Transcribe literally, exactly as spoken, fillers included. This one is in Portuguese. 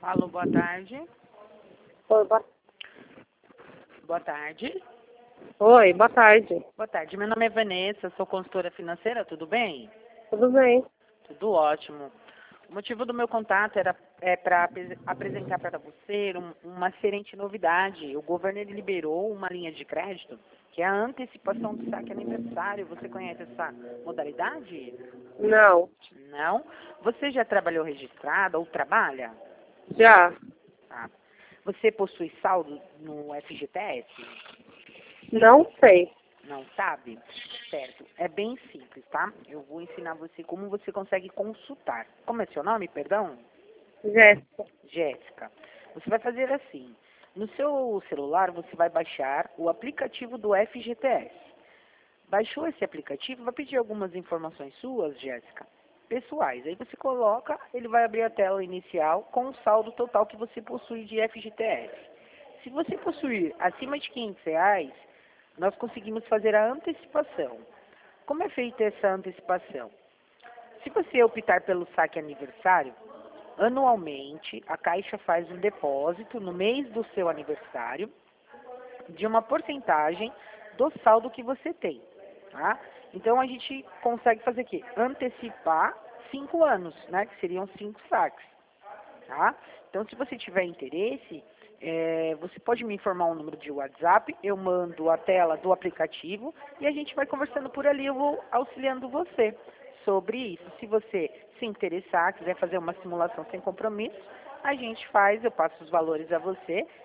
Alô, boa tarde. Oi, boa... Boa tarde. Oi, boa tarde. Boa tarde. Meu nome é Vanessa, sou consultora financeira, tudo bem? Tudo bem? Tudo ótimo. O motivo do meu contato era é, para apresentar para você um, uma excelente novidade. O governo ele liberou uma linha de crédito, que é a antecipação do saque aniversário. Você conhece essa modalidade? Não. Não? Você já trabalhou registrada ou trabalha? Já? Tá. Você possui saldo no F G T S? Não sei. Não sabe? Certo. É bem simples, tá? Eu vou ensinar você como você consegue consultar. Como é seu nome, perdão? Jéssica. Jéssica. Você vai fazer assim. No seu celular, você vai baixar o aplicativo do F G T S. Baixou esse aplicativo, vai pedir algumas informações suas, Jéssica, pessoais. Aí você coloca, ele vai abrir a tela inicial com o saldo total que você possui de F G T S. Se você possuir acima de quinhentos reais, nós conseguimos fazer a antecipação. Como é feita essa antecipação? Se você optar pelo saque aniversário, anualmente a Caixa faz um depósito no mês do seu aniversário de uma porcentagem do saldo que você tem, tá? Então a gente consegue fazer o quê? Antecipar cinco anos, né? Que seriam cinco saques, tá? Então se você tiver interesse, é, você pode me informar um número de WhatsApp, eu mando a tela do aplicativo e a gente vai conversando por ali, eu vou auxiliando você sobre isso. Se você se interessar, quiser fazer uma simulação sem compromisso, a gente faz, eu passo os valores a você